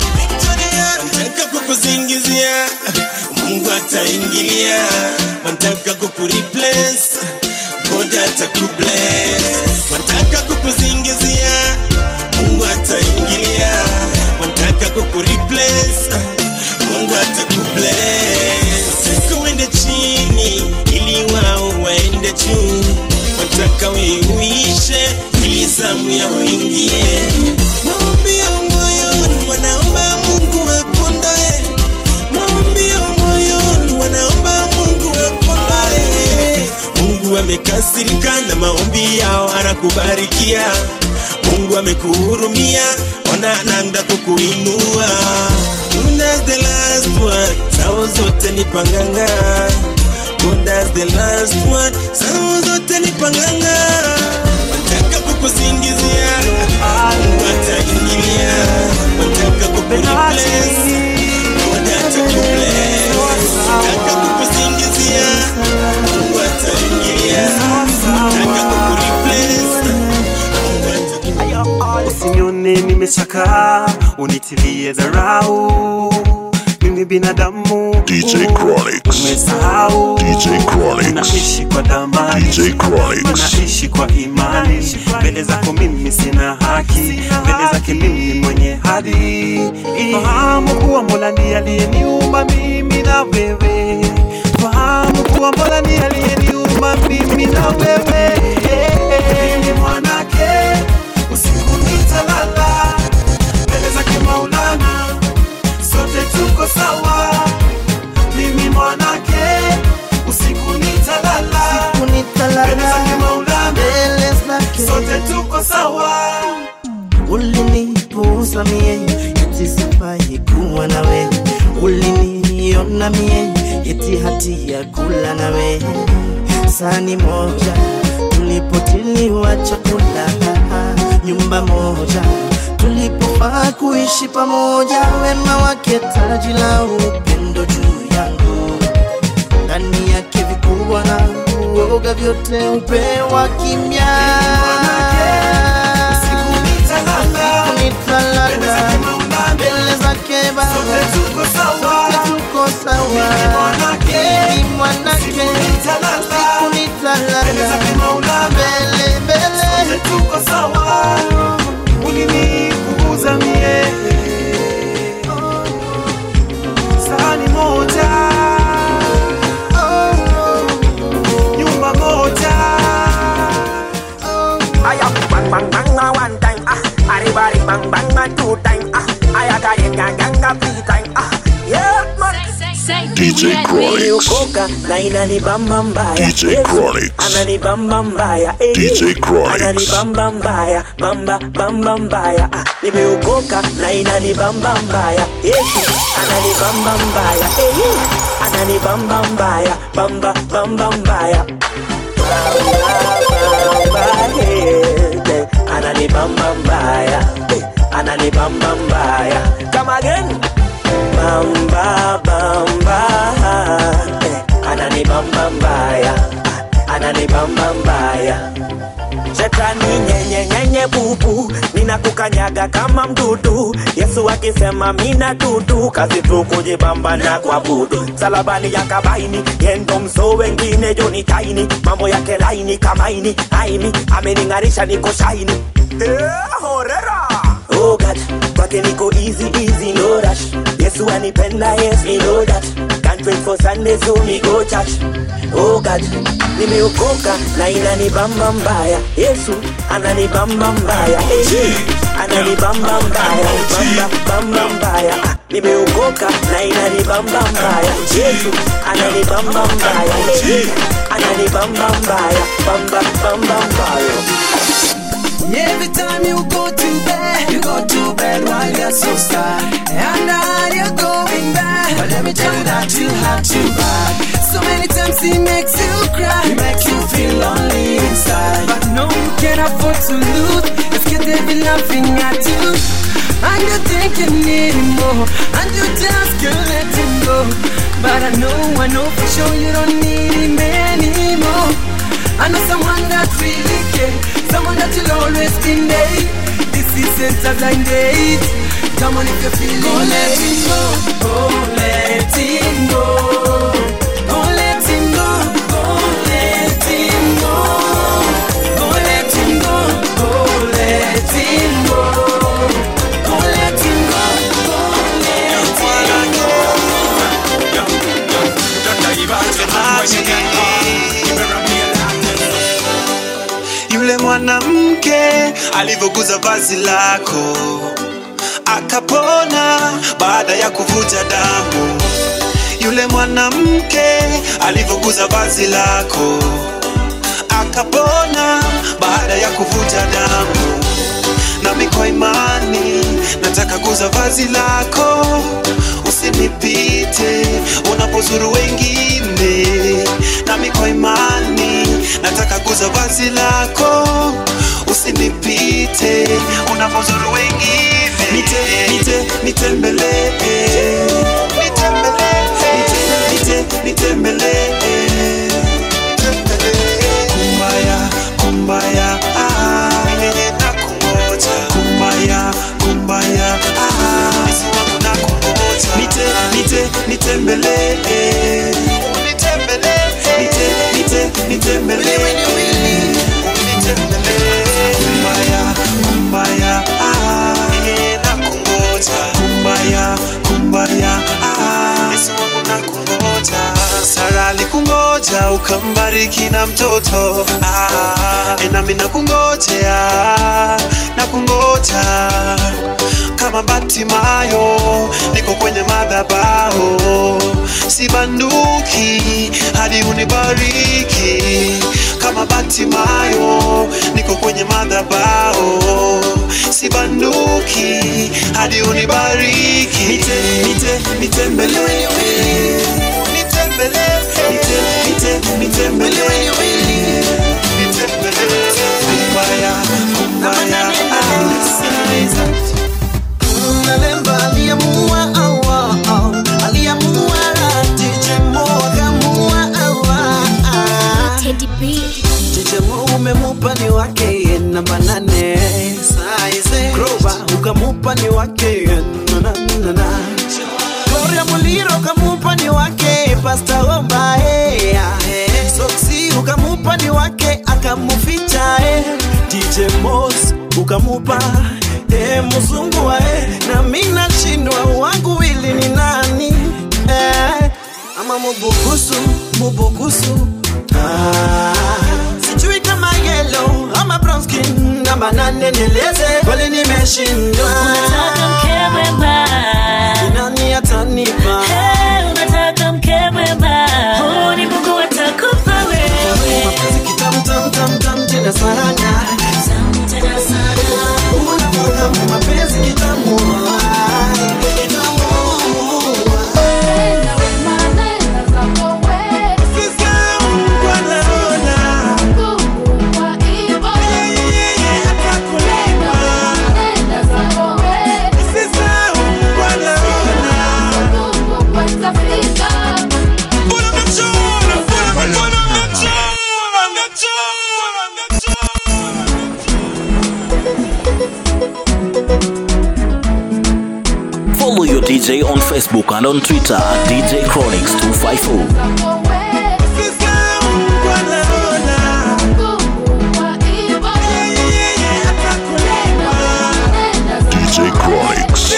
Mantaka kukuzingizia, Mungu ataingilia. Mantaka kukureplace, God atakubless. Mantaka kukuzingizia, Mungu ataingilia. Mantaka kukureplace, Mungu atakubless. Kuende chini ili wao waende juu. Mantaka uishe ili zamu yao ingie. Maombi ya moyoni wanaomba Mungu apondae. Maombi ya moyoni wanaomba Mungu apondae. Mungu amekasirika na maombi yao anakubarikia. Mungu amekuhurumia, ona anaenda kukuinua. God has the last word, sao zote ni panganga. God has the last word, sao zote ni panganga. Wataka kukusingizia, Mungu ataingilia. Wataka kukureplace, God atakubless. Wataka kukusingizia, Mungu ataingilia. Wataka kukureplace, Mungu atakubless. Usinione nimechaka, unitilie dharau. Mimi binadamu DJ Chronix. umesahau. DJ Chronix. Naishi kwa damani, DJ Chronix. naishi kwa imani. Mbele zako mimi sina haki, mbele zake mimi mwenye hadhi. Fahamu kuwa Mola ndiye aliyeniumba mimi na wewe. Fahamu kuwa Mola ndiye aliyeniumba mimi na wewe. Mimi mwanake usiku nitalala mbele zake Maulana, sote tuko sawa. Mimi mwanake usiku nitalala mbele zake Maulana, sote tuko sawa. Ulinipuuza mie eti sifai kuwa nawe. Uliniona mie eti hatia kula nawe. Sani moja tulipotiliwa chakula, nyumba moja tulipofaa kuishi pamoja. Wema wake taji la upendo juu yangu, ndani yake vikubwa na uoga vyote upewa kimya. Usiku nitalala mbele zake Baba, sote tuko sawa. Mimi mwanake usiku nitalala mbele zake Maula, sote tuko sawa. Ulinikuuza mie sahani moja, nyumba moja. Aya bang bang bang one time, everybody bang bang two time, aya gang gang gang three time, yeah man. DJ Chronix. Na inani bamba mbaya, DJ Chronix. anani bamba mbaya, DJ Chronix. anani bamba mbaya, bamba mbaya. Nimeokoka na inani bamba mbaya, anani bamba mbaya, anani bamba mbaya, bamba mbaya. Anani bamba mbaya, anani bamba mbaya. Come again. Bamba anani bamba mbaya, anani bamba mbaya. Shetani nyenye pupu, ninakukanyaga kama mdudu. Yesu akisema mina tutu, kazi tu kujibamba na kuabudu. Salabani yakabaini, yendo mso wengine joni taini. Mambo yake laini kamaini, haini, ameningarisha niko shaini. Horera. Oh God, kwake niko easy, no rush. Yesu anipenda, yes, me know that. Can't wait for Sunday, so me go church. Oh God, nimeokoka na inanibamba mbaya. Yesu ananibamba mbaya, ananibamba mbaya, bamba mbaya. Nimeokoka na inanibamba mbaya. Yesu ananibamba mbaya, ananibamba mbaya, bamba mbaya. Every time you go to bed while you're so sad, and now you're going back. But let me tell you that you have to back. So many times he makes you cry, he makes you feel lonely inside. But no, you can't afford to lose. It's kid they be laughing at you, and you're thinking anymore, and you just can't let him go. But I know for sure you don't need him anymore. I know someone that really cares, someone that you'll always be there. This is a blind date. Come on if you're feeling. Go let him go, go let him go, go let him go, go let him go, go let him go, go let him go, go let him go, go let him go. Yule mwanamke alivyoguza vazi lako akapona baada ya kuvuja damu. Yule mwanamke alivyoguza vazi lako akapona baada ya kuvuja damu. Nami kwa imani nataka guza vazi lako, usinipite unapozuru wengine. Nami kwa imani nataka guza vazi lako, usinipite unapozuru wengine. Nitembelee, kumbaya, nakungoja. Kumbaya, Yesu wangu nakungoja. Nitembelee, kumbaya, nakungoja. Kumbaya, Yesu wangu nakungoja. Sara alikungoja ukambariki na mtoto, nami nakungojea, nakungoja kama Batimayo, niko kwenye madhabahu, sibanduki hadi unibariki. Kama Batimayo, niko kwenye madhabahu, sibanduki hadi unibariki. Nitembelee, kumbaya, Nalemba aliamua DJ Mo akamua Teddy B. DJ Mo umemupa ni wake namba 8 size Grover ukamupa ni wake na Gloria Muliro kamupa ni wake Pastor Omba Soxy ukamupa ni wake akamuficha DJ Moss ukamupa mzungu na mimi nashindwa wangu wili ni nani ama mubukusu sijui kama yellow ama brown skin ama nane nieleze kweli nimeshindwa. Unataka mke mwema, nani atanipa? Unataka mke mwema, ni Mungu atakupa wewe. Mapenzi kitamu tam tam tam tena sana tena sana, unafanya mapenzi kitamu Follow your DJ on Facebook and on Twitter at DJ Chronix 254. DJ Chronix.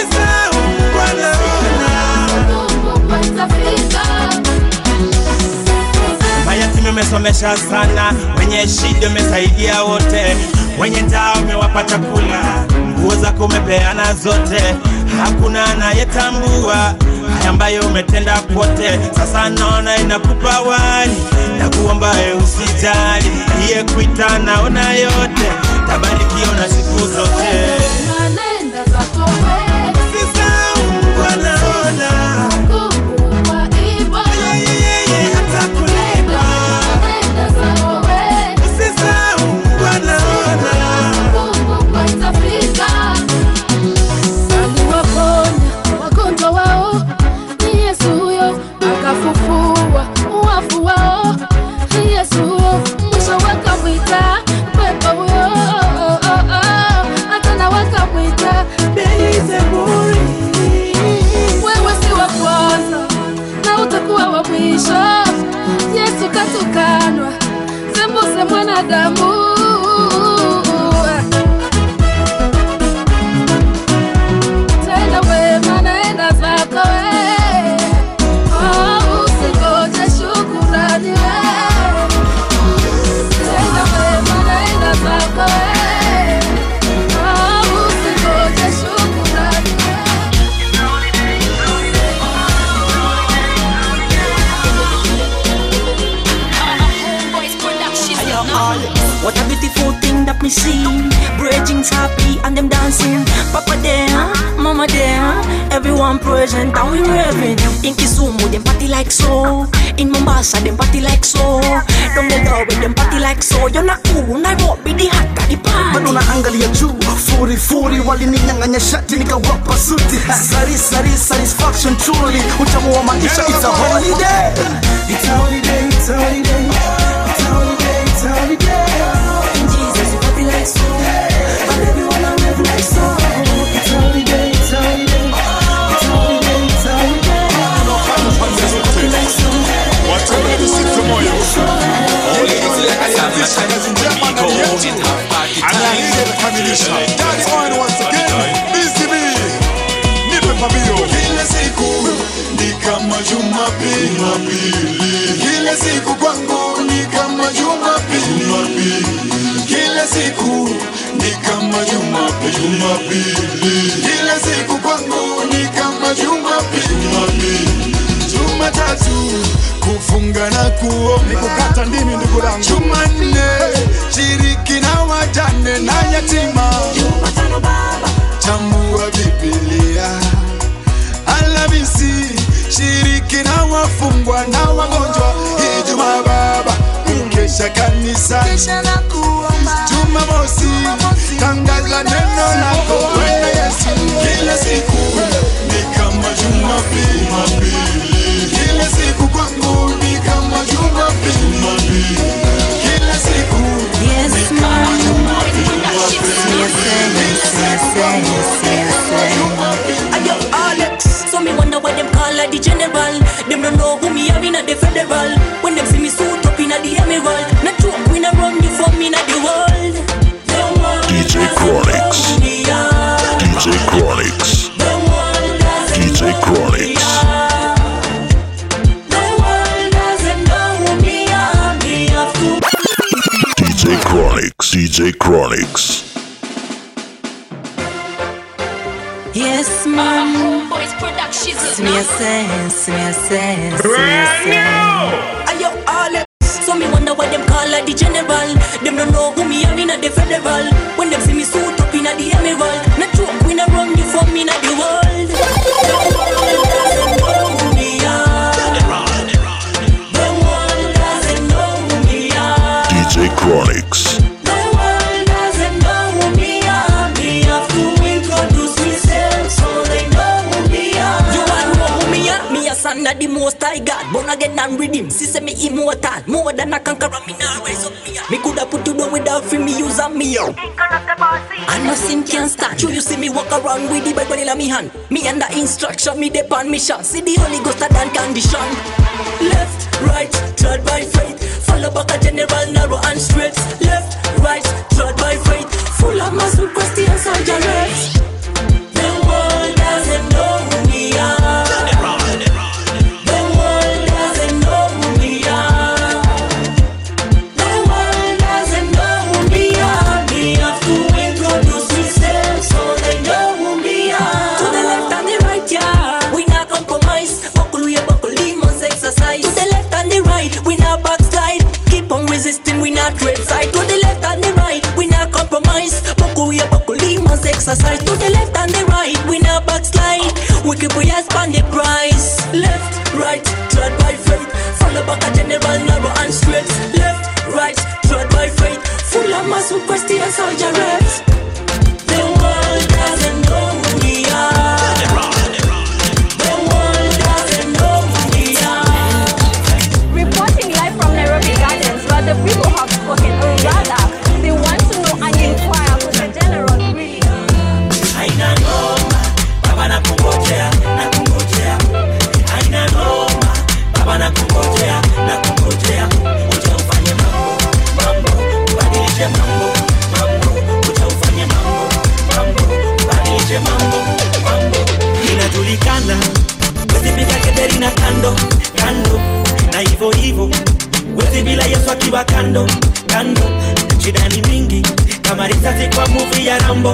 Mayatima umesomesha sana, wenye shida umesaidia wote, wenye njaa umewapa chakula, nguo zako umepeana zote, hakuna anayetambua haya ambayo umetenda kwote. Sasa naona inakupa wali na kuomba usijali, iye kuita naona yote, tabarikiwa na siku zote. Yesu katukanwa, sembuse mwanadamu. Tenda wema naenda zako usingoje shukurani Tenda wema naenda zako usingoje shukurani What a beautiful thing that me see. Bridging's happy and them dancing. Papa there, mama there, everyone present and we raving. In Kisumu them party like so. In Mombasa them party like so. Down the Norway them party like so. You're not cool, Nairobi the hot the party. Bado naangalia juu, furi walininyang'anya shati nikawapa suti. Satisfaction truly. Utamu wa maisha, it's a holiday. It's a holiday, it's a holiday. It's a holiday, it's a holiday. In Jesus you party like so. And everyone I live like so. It's a holiday, it's a holiday. It's a holiday, it's a holiday. Party like so. Whatever the system or you. That's one once again. BCB. Nipe pabio. Kila siku ni kama Jumapili. Kila siku kwangu ni kama Jumapili. Kila siku ni kama Jumapili. Kila siku kwangu ni kama Jumapili. Jumatatu kufunga na kuomba, kukata ndimi ndugu langu. Jumanne shiriki na wajane na yatima. Jumatano baba chambua Biblia. Alhamisi shiriki na wafungwa na wagonjwa. Ijumaa baba mkesha kanisa. Jumamosi tangaza neno lako Bwana Yesu. Kila siku ni kama Jumapili. Kila siku kwangu ni kama Jumapili. Kila siku ni kama Jumapili. Ayo Alex, so me wonder why them call her the general. Them don't know who me have in the federal. When them see me suit up in the emerald, DJ Chronics. Yes, man. Boys Productions. Me a sense. Ayo, all so me wonder why them call like the general. Them don't know who me am in the federal. When them see me suit up in the emerald, not joke, we not run you from me in the world. The world doesn't know who me are. The world doesn't know who me are. DJ Chronics. The world doesn't know who me are. Me have to introduce myself so they know who me are. You want know who me are? Me a son of the most high God, born again and redeemed. See say me immortal, more than a conqueror. Me now rise up me. Me coulda put you down without free me use a me. And nothing can stand. You see me walk around with the Bible in me hand. Me under instruction, me depend mission. See the Holy Ghost at that condition. Left, right, trod by faith. Follow back a general, narrow and straight. Left, right, trod by faith. Full of muscle, questions and jarrets. The world doesn't know who we are. The world doesn't know who we are. The world doesn't know who we are. We have to introduce ourselves so they know who we are. To the left and the right, yeah, we not compromise. Buckle we buckle, demons exercise. To the left and the right, we not backslide. Keep on resisting, we not red side. To the left and the right, we not compromise. Buckle we buckle, demons exercise. To the left and the right, we not backslide. We keep we expand the price. Left, right, trod by faith. Follow back a general, narrow and straight. Left, right, trod by faith. Full of muscle, questions and jarrets. The world doesn't know who we are. The world doesn't know who we are. Reporting live from Nairobi Gardens, where the people have spoken, or rather, they want to know and inquire with the general really. Haina noma, baba na kungojea. Haina noma, baba na kungojea. Uja ufanye mambo, ubadilishe mambo. Uja ufanye mambo, ubadilishe mambo. Inajulikana, wezi pika kederi na kando. Na hivo, wezi bila Yesu akiwa kando. Shida ni mingi, kama risasi kwa movie ya Rambo.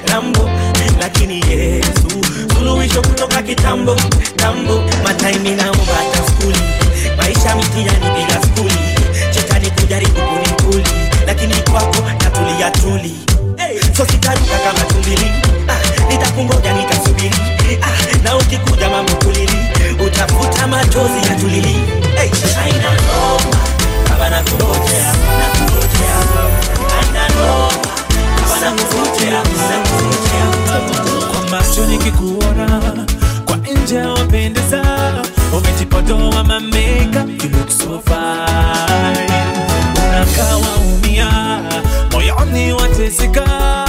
Lakini Yesu, suluhisho kutoka kitambo. Mataimi naomba hata skuli, maisha mitihani bila skuli. Shetani kujaribu kunikuli, lakini kwako natulia tuli. So sitaruka kama tumbili, nitakungoja nitasubiri. Na ukikuja mambo kulili, utafuta machozi ya tulili. Haina noma, baba nakungojea. Haina noma, baba nakungojea. Kwa macho nikikuona, kwa nje wapendeza. Umejipodoa ma makeup, you look so fine. Unakaa waumia, moyoni wateseka.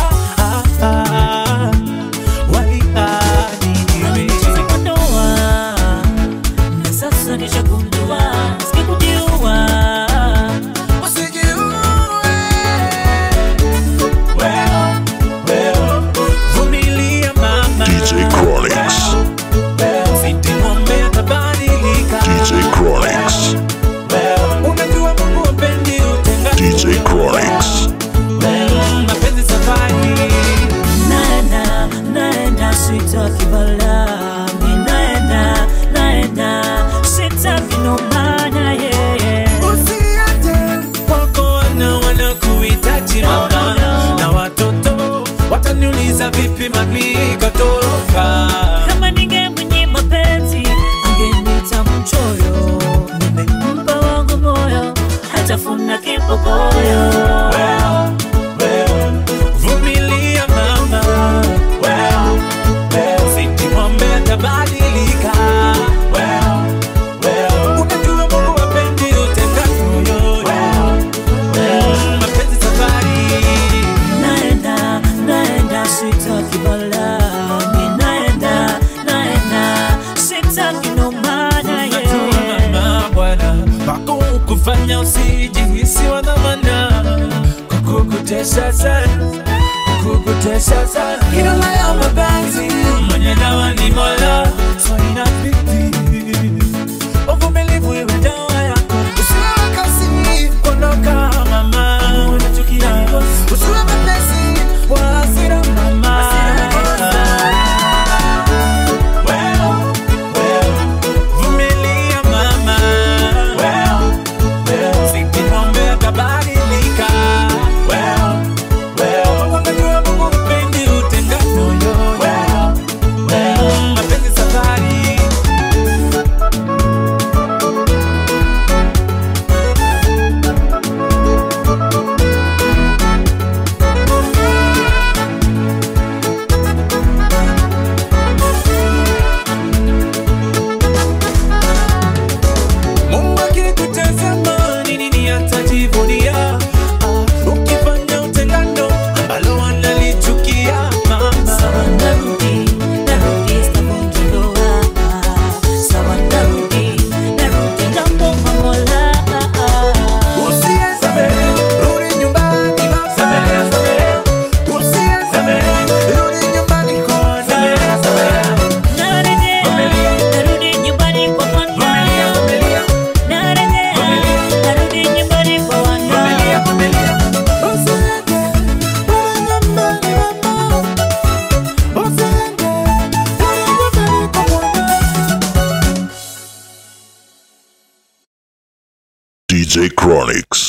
Sasa nishagundua, sikujua. Vumilia mama. DJ Chronics. Sitimwombe atabadilika. DJ Chronics. Unajua Mungu hapendi utengano. DJ Chronics. Mapenzi safari. Naenda sitaki bala. Naenda sitaki no maana yeye. Usiende wako wanakuhitaji mama. Na watoto wataniuliza vipi mami katoroka. Kama ningemnyima mapenzi angeniita mchoyo. Nimempa wangu moyo hatafuna kipokoyo. Vumilia mama. Sitimwombe atabadilika. Unajua Mungu hapendi utengano. Mapenzi safari. Naenda sitaki bala. Naenda sitaki no maana yeye. Mama bwana wako kufanya usijihisi wa dhamana. Kukutesha sana. Kila ya mapenzi mwenye dawa ni Mola. So inabidi uvumilivu iwe dawa yako. Usiwe kasi kuondoka mama. Unajua DJ Chronics.